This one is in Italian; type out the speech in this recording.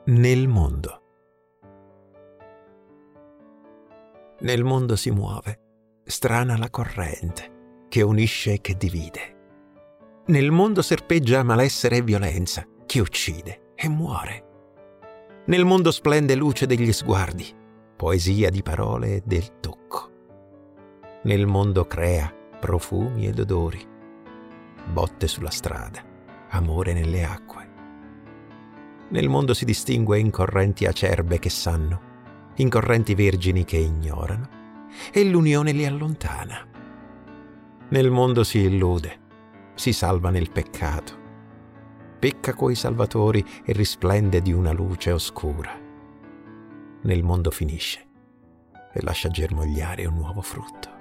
Nel mondo. Nel mondo si muove, strana la corrente, che unisce e che divide. Nel mondo serpeggia malessere e violenza, che uccide e muore. Nel mondo splende luce degli sguardi, poesia di parole e del tocco. Nel mondo crea profumi ed odori, botte sulla strada, amore nelle acque. Nel mondo si distingue in correnti acerbe che sanno, in correnti vergini che ignorano, e l'unione li allontana. Nel mondo si illude, si salva nel peccato, pecca coi salvatori e risplende di una luce oscura. Nel mondo finisce e lascia germogliare un nuovo frutto.